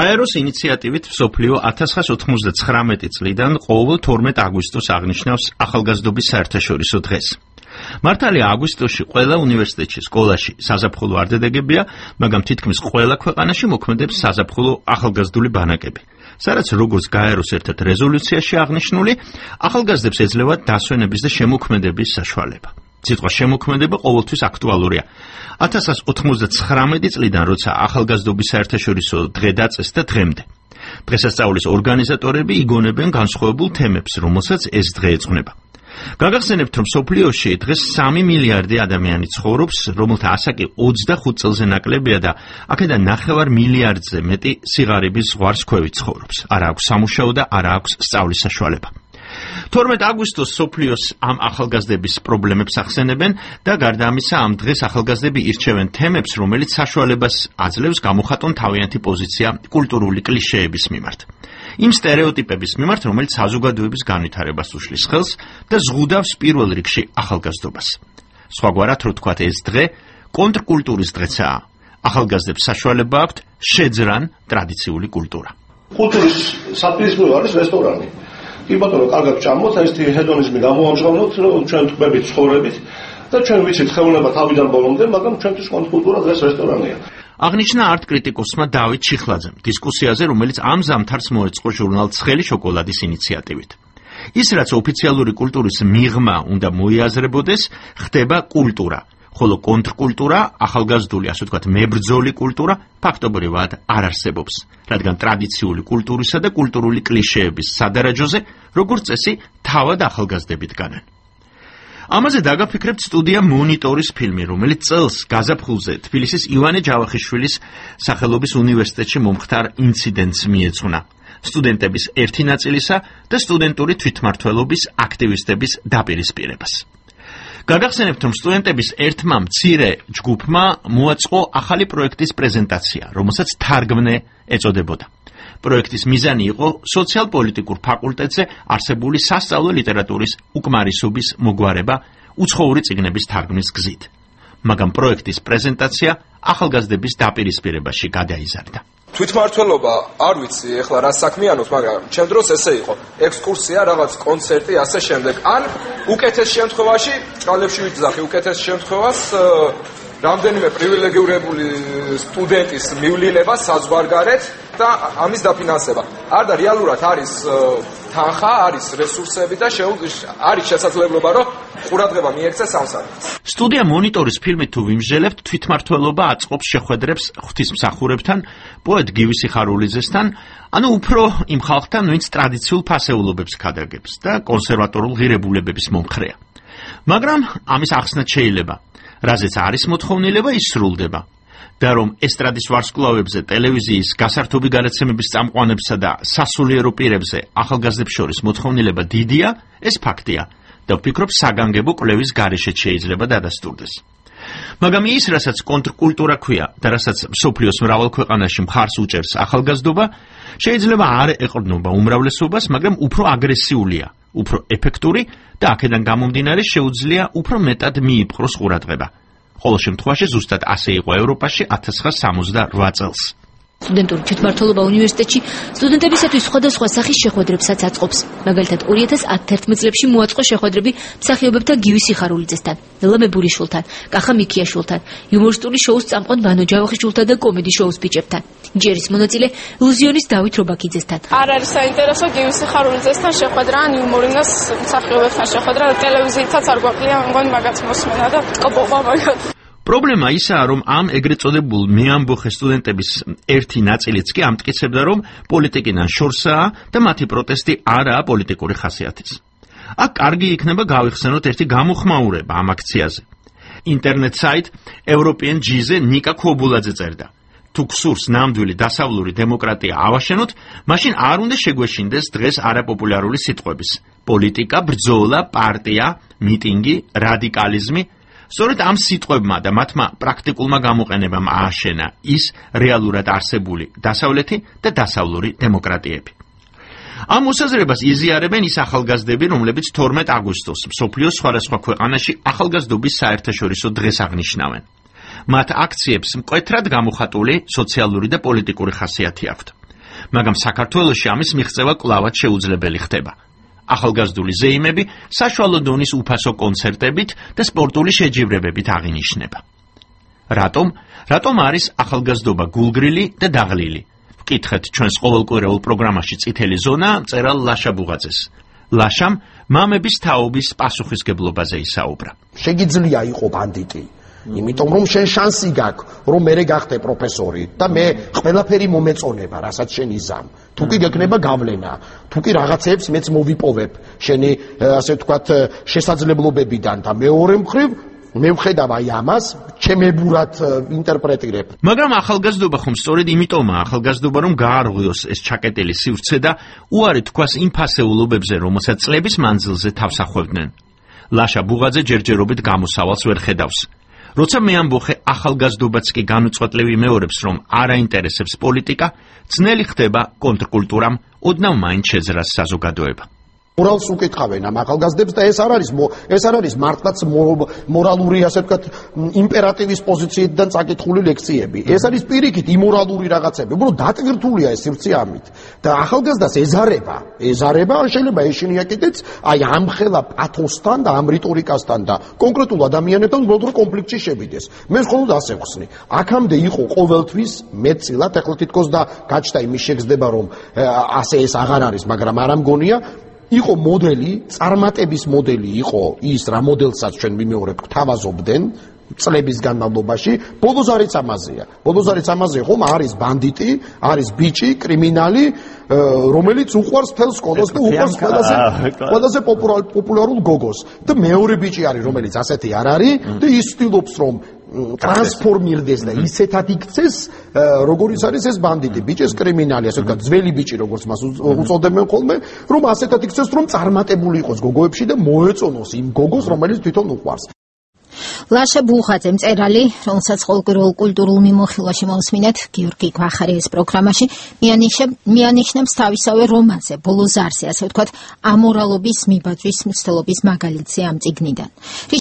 გაეროს ინიციატივით მსოფლიო 1999 წლიდან ყოველ 12 აგვისტოს აღნიშნავს ახალგაზრდობის საერთაშორისო დღეს. მართალია აგვისტოში ყველა უნივერსიტეტში, სკოლაში საზაფხულო არ დადებია, მაგრამ თითქმის ყველა ქვეყანაში მოქმედებს საზაფხულო ახალგაზრდული ბანაკები. სადაც როგორც გაეროს ერთ-ერთ რეზოლუციაში აღნიშნული, ახალგაზრდებს ეძლევათ დასვენების და შემოქმედების საშუალება. სიტყვა შემოქმედება ყოველთვის აქტუალურია. 1999 წლიდან, როცა ახალგაზრდობის საერთაშორისო დღე დაწეს და დღემდე. დღესასწაულის ორგანიზატორები იგონებენ განსხვავებულ თემებს, რომელსაც ეს დღე ეძღვნება. გაგახსენებთ, რომ მსოფლიოში დღეს 3 მილიარდი ადამიანი ცხოვრობს, რომელთა ასაკი 25 წელზე ნაკლებია და აქედან 9 მილიარდზე მეტი სიღარიბის ზღვარს ქვევით ცხოვრობს. არა აქვს სამუშაო და არა აქვს სწავლის საშუალება. 12 აგვისტოს მსოფლიოს ამ ახალგაზრდების პრობლემებს ახსენებენ და გარდა ამისა ამ დღეს ახალგაზრდები ირჩევენ თემებს, რომელიც საშუალებას აძლევს გამოხატონ თავიანთი პოზიცია კულტურული კლიშეების მიმართ. იმ სტერეოტიპების მიმართ, რომელიც საზოგადოების განვითარებას უშლის ხელს და ზღუდავს პირველ რიგში ახალგაზრდობას. სხვაგვარად რო თქვათ, ეს დღე კონტრკულტურის დღეცაა. ახალგაზრდებს საშუალება აქვთ შეძრან ტრადიციული კულტურა. კულტურის საპირისპირო არის რესტორანი. კი ბატონო, კარგად ჭამოთ, ეს ჰედონიზმი გამოამჟღავნოთ ჩვენ თქმებით ცხოვრებით და ჩვენ ვიცით ხელოვნება თავიდან ბოლომდე, მაგრამ ჩვენთვის კონტრკულტურა დღეს რესტორანია. აღნიშნა არტ კრიტიკოსმა დავით ჩიხლაძემ დისკუსიაზე, რომელიც ამ ზამთარს მოეწყო ჟურნალ ცხელი შოკოლადის ინიციატივით. ის, რაც ოფიციალური კულტურის მიღმა უნდა მოიაზრებოდეს, ხდება კულტურა, ხოლო კონტრკულტურა, ახალგაზრდული, ასე ვთქვათ, მებრძოლი კულტურა ფაქტობრივად არ არსებობს, რადგან ტრადიციული კულტურისა და კულტურული კლიშეების სადარაჯოზე, როგორც წესი, თავად ახალგაზრდები დგანან. ამაზე დაგაფიქრებთ სტუდია მონიტორის ფილმი, რომელიც წელს გაზაფხულზე თბილისის ივანე ჯავახიშვილის სახელობის უნივერსიტეტში მომხდარ ინციდენტს მიეძღვნა. სტუდენტების ერთი ნაწილისა და სტუდენტური თვითმმართველობის აქტივისტების დაპირისპირებას. გაგახსენებთ, რომ სტუდენტების ერთმა მცირე ჯგუფმა მოაწყო ახალი პროექტის პრეზენტაცია, რომელსაც თარგმნე ეწოდებოდა. პროექტის მიზანი იყო სოციალ-პოლიტიკურ ფაკულტეტზე არსებული სასწავლო ლიტერატურის უკმარისობის მოგვარება უცხოური წიგნების თარგმნის გზით. მაგრამ პროექტის პრეზენტაცია ახალგაზრდების დაპირისპირებაში გადაიზარდა. თვითმმართველობა არ ვიცი ეხლა რა საქმიანობს, მაგრამ ჩემ დროს ესე იყო. ექსკურსია, რაღაც კონცერტი, ასე შემდეგ. ან უკეთეს შემთხვევაში, ჭალებში ვიძახი, უკეთეს შემთხვევას რამდენიმე პრივილეგირებული სტუდენტის მივლილება საზღვარგარეთ და ამის დაფინანსება. არ და რეალურად არის თანხა, არის რესურსები და არის შესაძლებლობა, რომ ყურადღება მიექცეს ამ საკითხს. სტუდია მონიტორის ფილმით თუ ვიმსჯელებთ, თვითმმართველობა აწყობს შეხვედრებს ღვთისმსახურებთან, პოეტ გივი სიხარულიძესთან, ანუ უფრო იმ ხალხთან, ვინც ტრადიციულ ფასეულობებს ქადაგებს და კონსერვატორულ ღირებულებების მომხრეა. მაგრამ ამის ახსნაც შეიძლება. რაზეც არის მოთხოვნილება, ის სრულდება. და რომ ესტრადის ვარსკვლავებზე, ტელევიზიის, გასართობი გადაცემების წამყვანებსა და სასულიერო პირებზე ახალგაზრდებს შორის მოთხოვნილება დიდია, ეს ფაქტია და ვფიქრობ, საგანგებო კვლევის გარეშეც შეიძლება დადასტურდეს. მაგრამ ის, რასაც კონტრკულტურა ქვია და რასაც მსოფლიოს მრავალ ქვეყანაში მხარს უჭერს ახალგაზრდობა, შეიძლება არ ეყრდნობა უმრავლესობას, მაგრამ უფრო აგრესიულია, უფრო ეფექტური და აქედან გამომდინარე შეუძლია უფრო მეტად მიიპყროს ყურადღება. ყოველ შემთხვევაში ზუსტად ასე იყო ევროპაში 1968 წელს. სტუდენტური თვითმმართველობა უნივერსიტეტში სტუდენტებისათვის სხვადასხვა სახის შეხვედრებსაც აწყობს. მაგალითად 2011 წლებში მოაწყო შეხვედრები მსახიობებთან გივი სიხარულიძესთან, ნელა მებურიშვილთან, კახა მიქიაშვილთან, იუმორისტული შოუს წამყვან ბანო ჯავახიშვილთან და კომედი შოუს ბიჭებთან. ჯერის მონაწილე ილუზიონის დავით რობაქიძესთან. არ არის საინტერესო გივი სიხარულიძესთან შეხვედრა, ან იუმორინას მსახიობებთან შეხვედრა, ტელევიზიითაც არ გვაკლია, მგონი მაგაც მოსმენა და კოპობა მაგათ. პრობლემა ისაა, რომ ამ ეგრეთ წოდებულ მეამბოხე სტუდენტების ერთი ნაწილიც კი ამტკიცებდა, რომ პოლიტიკიდან შორსაა და მათი პროტესტი არაა პოლიტიკური ხასიათის. აქ კარგი იქნება გავიხსენოთ ერთი გამოხმაურება ამ აქციაზე. ინტერნეტ საიტ European G-ზე ნიკა ქობულაძე წერდა: თუ გსურს ნამდვილი დასავლური დემოკრატია ავაშენოთ, მაშინ არ უნდა შეგვეშინდეს დღეს არაპოპულარული სიტყვების: პოლიტიკა, ბრძოლა, პარტია, მიტინგი, რადიკალიზმი. სწორედ ამ სიტყვებმა და მათმა პრაქტიკულმა გამოყენებამ ააშენა ის რეალურად არსებული დასავლეთი და დასავლური დემოკრატიები. ამ მოსაზრებას იზიარებენ ის ახალგაზრდები, რომლებიც 12 აგვისტოს მსოფლიოს სხვადასხვა ქვეყანაში ახალგაზრდობის საერთაშორისო დღეს აღნიშნავენ. მათ აქციებს მკვეთრად გამოხატული სოციალური და პოლიტიკური ხასიათი აქვთ. მაგრამ საქართველოში ამის მიღწევა კვლავაც შეუძლებელი ხდება. ახალგაზრდული ზეიმები საშუალო დონის უფასო კონცერტებით და სპორტული შეჯიბრებებით აღინიშნება. რატომ არის ახალგაზრდობა გულგრილი და დაღლილი? ვკითხეთ ჩვენს ყოველკვირეულ პროგრამაში წითელი ზონა მწერალ ლაშა ბუღაძეს. ლაშამ მამების თაობის პასუხისგებლობაზე ისაუბრა. შეგიძლია იყო ბანდიტი, იმიტომ რომ შენ შანსი გაქვს, რომ მე გახდე პროფესორი და მე ყველაფერი მომეწონება, რასაც შენ იზამ. თუ კი გეკნება გავლენა, თუ კი რაღაცებს მეც მოვიპოვებ, შენი ასე ვთქვათ შესაძლებლობებიდან და მეორე მხრივ მე ვხედავ აი ამას, ჩემებურად ინტერპრეტირებ. მაგრამ ახალგაზრდობა ხომ სწორედ იმიტომაა ახალგაზრდობა, რომ გაარღვიოს ეს ჩაკეტილი სივრცე და უარი თქვას იმ ფასეულობებზე, რომელსაც წლების მანძილზე თავს ახვევდნენ. ლაშა ბუღაძე ჯერჯერობით გამოსავალს ვერ ხედავს. როცა მე ამბოხე ახალგაზრდობაც კი განუწყვეტლივ იმეორებს, რომ არ აინტერესებს პოლიტიკა, ძნელი ხდება კონტრკულტურამ ოდნავ მაინც შეძრას საზოგადოება. მორალს უკითხავენ ამ ახალგაზრდებს და ეს არ არის მართლაც მორალური, ასე ვთქვათ, იმპერატივის პოზიციიდან წაკითხული ლექციები. ეს არის პირიქით იმორალური რაღაცები. უბრალოდ დატვირთულია ეს სივრცე ამით. და ახალგაზრდას ეზარება, შეიძლება ეშინია კიდეც აი ამ ხელა პათოსთან და ამ რიტორიკასთან და კონკრეტულ ადამიანებთან უბრალოდ რომ კონფლიქტში შევიდეს. მე მხოლოდ ასე ვხსნი. აქამდე იყო ყოველთვის მეტწილად, ახლა თითქოს და გაჩნდა იმის შეგრძნება, რომ ასე ეს აღარ არის, მაგრამ არ ამგონია იყო მოდელი, წარმატების მოდელი იყო ის რა მოდელსაც ჩვენ ვიმეორებთ, თავაზობდნენ წლების განმავლობაში, ბოლოს არის ამაზეა, ხომ არის ბანდიტი, არის ბიჭი, კრიმინალი, რომელიც უყვარს მთელს სკოლას და უყვარს ყველაზე პოპულარულ გოგოს. და მეორე ბიჭი არის, რომელიც ასეთი არ არის და ის ცდილობს რომ ტრანსფორმირდეს და ისეთად იქცეს, როგორიც არის ეს ბანდიტი, ბიჭის კრიმინალი, ასე ვთქვათ, ძველი ბიჭი, როგორც მას უწოდებენ ხოლმე, რომ ასეთად იქცეს, რომ წარმატებული იყოს გოგოებში და მოეწონოს იმ გოგოს, რომელიც თვითონ უყვარს. ლაშა ბუღაძე მწერალი, რომელსაც ყოველკვირეულ კულტურულ მიმოხილვაში მოსმინეთ გიორგი გვახარიას პროგრამაში, მიანიშნებს თავისავე რომანზე, ბოლო ზარზე, ასე ვთქვათ, ამორალობის მიბაძვის მცდელობის მაგალითზე ამ წიგნიდან.